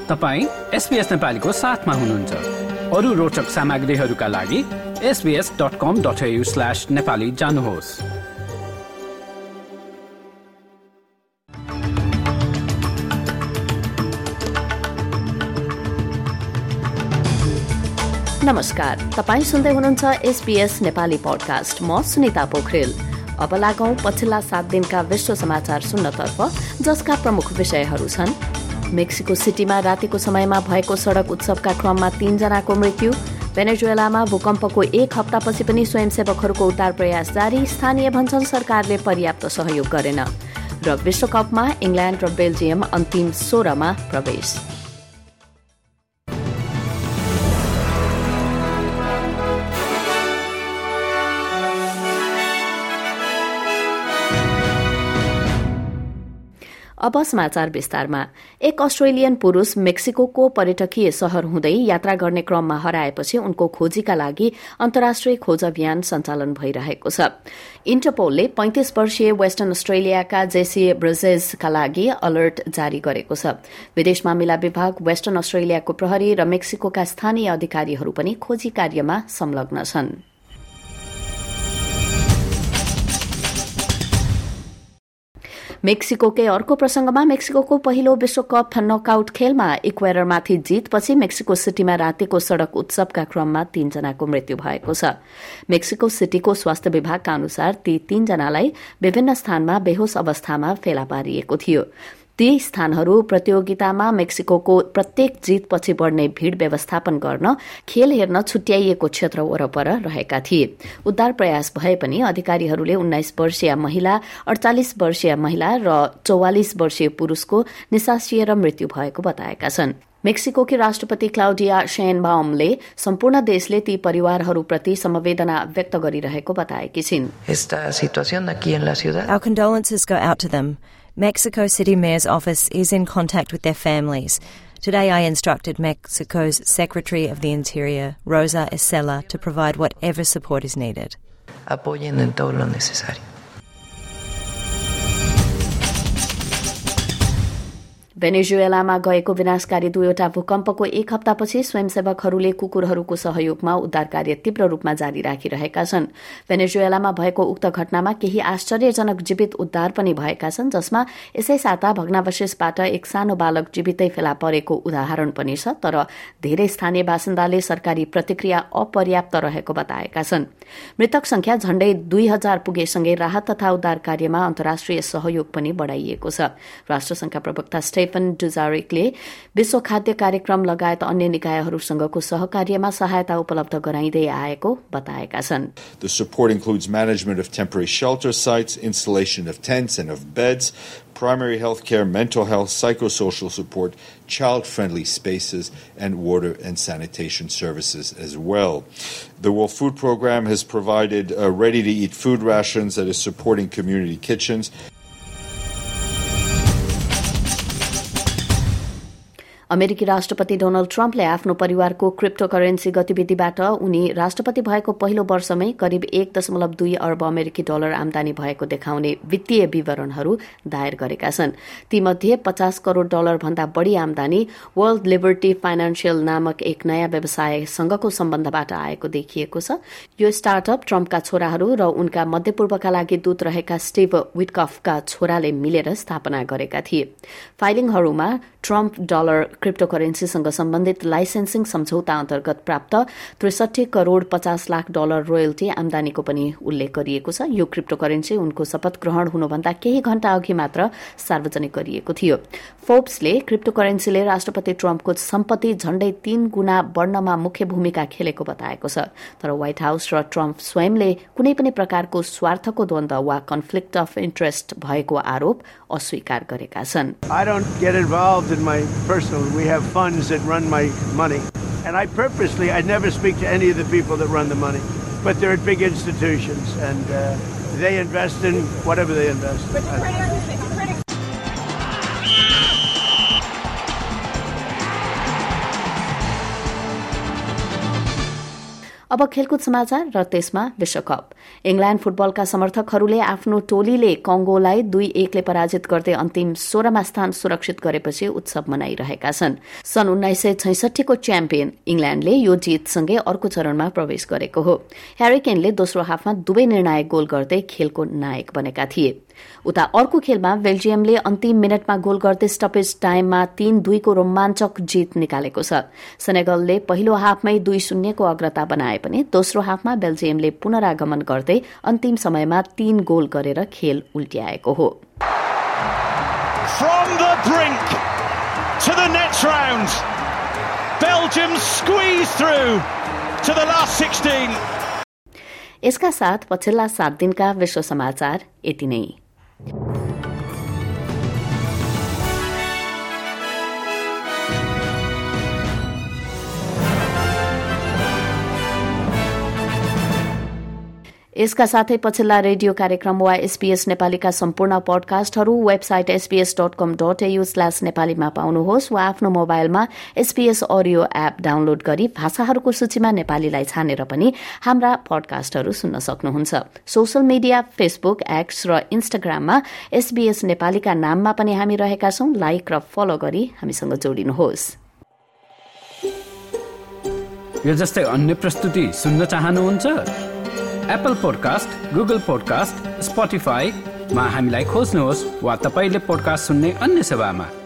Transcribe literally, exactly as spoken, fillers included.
तपाईं एसबीएस नेपालीको साथमा हुनुहुन्छ। अरू रोचक सामग्रीहरूका लागि S B S dot com dot A U slash Nepali जानुहोस्। नमस्कार, तपाईं सुन्दै हुनुहुन्छ एसबीएस नेपाली पडकास्ट। म सुनिता पोखरेल। अब लागौं पछिल्ला सात दिनका विश्व समाचार सुन्नतर्फ, जसका प्रमुख विषयहरू छन्: मेक्सिको सिटीमा रातिको समयमा भएको सड़क उत्सवका क्रममा तीनजनाको मृत्यु, भेनेजुएलामा भूकम्पको एक हप्तापछि पनि स्वयंसेवकहरूको उद्धार प्रयास जारी, स्थानीय भन्छन् सरकारले पर्याप्त सहयोग गरेन, र विश्वकपमा इंग्ल्याण्ड र बेल्जियम अन्तिम सोह्रमा प्रवेश। अब समाचार विस्तारमा। एक अस्ट्रेलियन पुरूष मेक्सिकोको पर्यटकीय शहर हुँदै यात्रा गर्ने क्रममा हराएपछि उनको खोजीका लागि अन्तर्राष्ट्रिय खोज अभियान सञ्चालन भइरहेको छ। इन्टरपोलले पैंतीस वर्षीय वेस्टर्न अस्ट्रेलियाका जेसी ब्रजेजका लागि अलर्ट जारी गरेको छ। विदेश मामिला विभाग, वेस्टर्न अस्ट्रेलियाको प्रहरी र मेक्सिकोका स्थानीय अधिकारीहरू पनि खोजी कार्यमा संलग्न छन्। मेक्सिकोकै अर्को प्रसंगमा मेक्सिकोको पहिलो विश्वकप नकआउट खेलमा इक्वेडरमाथि जीतपछि मेक्सिको सिटीमा रातिको सड़क उत्सवका क्रममा तीनजनाको मृत्यु भएको छ। मेक्सिको सिटीको स्वास्थ्य विभागका अनुसार ती तीनजनालाई विभिन्न स्थानमा बेहोस अवस्थामा फेला पारिएको थियो। ती स्थानहरू प्रतियोगितामा मेक्सिकोको प्रत्येक जीतपछि बढ़ने भीड़ व्यवस्थापन गर्न खेल हेर्न छुट्याइएको क्षेत्र वरपर रहेका थिए। उद्धार प्रयास भए पनि अधिकारीहरूले उन्नाइस वर्षीय महिला, अड़चालिस वर्षीय महिला र चौवालिस वर्षीय पुरूषको निसासिएर मृत्यु भएको बताएका छन्। मेक्सिकोकी राष्ट्रपति क्लाउडिया शेनबाउमले सम्पूर्ण देशले ती परिवारहरूप्रति समवेदना व्यक्त गरिरहेको बताएकी छिन्। Our condolences go out to them. Mexico City Mayor's office is in contact with their families. Today I instructed Mexico's Secretary of the Interior, Rosa Isela, to provide whatever support is needed. Apoyen en todo lo necesario. भेनेजुएलामा गएको विनाशकारी दुईवटा भूकम्पको एक हप्तापछि स्वयंसेवकहरूले कुकुरहरूको सहयोगमा उद्धार कार्य तीव्र रूपमा जारी राखिरहेका छन्। भेनेजुएलामा भएको उक्त घटनामा केही आश्चर्यजनक जीवित उद्धार पनि भएका छन्, जसमा यसै साता भग्नावशेषबाट एक सानो बालक जीवितै फेला परेको उदाहरण पनि छ। तर धेरै स्थानीय बासिन्दाले सरकारी प्रतिक्रिया अपर्याप्त रहेको बताएका छन्। मृतक संख्या झण्डै दुई हजार पुगेसँगै राहत तथा उद्धार कार्यमा अन्तर्राष्ट्रिय सहयोग पनि बढ़ाइएको छ। राष्ट्रसंघका प्रवक्ता स्टेफन डुजारिकले विश्व खाद्य कार्यक्रम लगायत अन्य निकायहरूसँगको सहकार्यमा सहायता उपलब्ध गराइँदै आएको बताएका छन्। The support includes management of temporary shelter sites, installation of tents and of beds, primary health care, mental health, psychosocial support, child-friendly spaces, and water and sanitation services as well. The World Food Programme has provided uh, ready-to-eat food rations that is supporting community kitchens. अमेरिकी राष्ट्रपति Donald ट्रम्पले आफ्नो परिवारको cryptocurrency गतिविधिबाट उनी राष्ट्रपति भएको पहिलो वर्षमै करिब एक दशमलव दुई अर्ब अमेरिकी डलर आमदानी भएको देखाउने वित्तीय विवरणहरू दायर गरेका छन्। तीमध्ये पचास करोड़ डलर भन्दा बढ़ी आमदानी वर्ल्ड लिबर्टी फाइनान्शियल नामक एक नयाँ व्यवसायसँगको सम्बन्धबाट आएको देखिएको छ। यो स्टार्टअप ट्रम्पका छोराहरू र उनका मध्यपूर्वका लागि दूत रहेका स्टिभ विटकफका छोराले मिलेर स्थापना गरेका थिए। फाइलिङहरूमा ट्रम्प डलर क्रिप्टोकरेन्सीसँग सम्बन्धित लाइसेन्सिङ सम्झौता अन्तर्गत प्राप्त त्रिसठी करोड़ पचास लाख डलर रोयल्टी आमदानीको पनि उल्लेख गरिएको छ। यो क्रिप्टोकरेन्सी उनको शपथ ग्रहण हुनुभन्दा केही घण्टा अघि मात्र सार्वजनिक गरिएको थियो। फोर्ब्सले क्रिप्टोकरेन्सीले राष्ट्रपति ट्रम्पको सम्पत्ति झण्डै तीन गुणा बढ्नमा मुख्य भूमिका खेलेको बताएको छ। तर व्हाइट हाउस र ट्रम्प स्वयंले कुनै पनि प्रकारको स्वार्थको द्वन्द्व वा कन्फ्लिक्ट अफ इन्ट्रेस्ट भएको आरोप अस्वीकार गरेका छन्। I don't get involved in my personal. We have funds that run my money. And I purposely, I never speak to any of the people that run the money. But they're at big institutions and uh, they invest in whatever they invest in. अब खेलकुद समाचार र त्यसमा विश्वकप। England फुटबलका समर्थकहरूले आफ्नो टोलीले कंगोलाई दुई एकले पराजित गर्दै अन्तिम सोह्रमा स्थान सुरक्षित गरेपछि उत्सव मनाइरहेका छन्। सन् उन्नाइस सय छैसठीको च्याम्पियन इंग्ल्याण्डले यो जीतसँगै अर्को चरणमा प्रवेश गरेको हो। ह्यारी केनले दोस्रो हाफमा दुवै निर्णायक गोल गर्दै खेलको नायक बनेका थिए। उता अर्को खेलमा बेल्जियमले अन्तिम मिनटमा गोल गर्दै स्टपेज टाइममा तीन दुईको रोमाञ्चक जीत निकालेको छ। सेनेगलले पहिलो हाफमै दुई शून्यको अग्रता बनाए पनि दोस्रो हाफमा बेल्जियमले पुनरागमन गर्दै अन्तिम समयमा तीन गोल गरेर खेल उल्ट्याएको हो। From the brink to the next round, Belgium squeezed through to the last sixteen. यसका साथ पछिल्ला सात दिनका विश्व समाचार यति नै। यसका साथै पछिल्ला रेडियो कार्यक्रम वा एसपीएस नेपालीका सम्पूर्ण पडकास्टहरू website SBS dot com dot AU slash नेपालीमा पाउनुहोस् वा आफ्नो मोबाइलमा एसपीएस अडियो एप डाउनलोड गरी भाषाहरूको सूचीमा नेपालीलाई छानेर पनि हाम्रा पडकास्टहरू सुन्न सक्नुहुन्छ। सोशल मिडिया फेसबुक, एक्स र इन्स्टाग्राममा एसबीएस नेपालीका नाममा पनि हामी रहेका छौं। लाइक र फलो गरी हामीसँग जोडिनुहोस्। यो जस्तै अन्य प्रस्तुति सुन्न चाहनुहुन्छ? एप्पल पोडकास्ट, गुगल पोडकास्ट, स्पोटिफाईमा हामीलाई खोज्नुहोस् वा तपाईले पोडकास्ट सुन्ने अन्य सेवामा।